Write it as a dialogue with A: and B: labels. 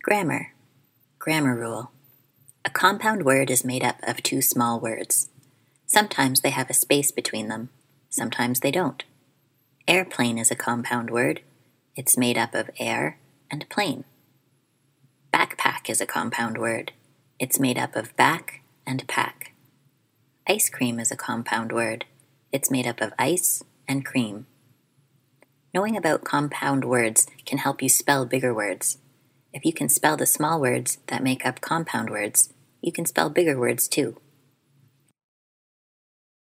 A: Grammar. Grammar rule. A compound word is made up of two small words. Sometimes they have a space between them. Sometimes they don't. Airplane is a compound word. It's made up of air and plane. Backpack is a compound word. It's made up of back and pack. Ice cream is a compound word. It's made up of ice and cream. Knowing about compound words can help you spell bigger words. If you can spell the small words that make up compound words, you can spell bigger words too.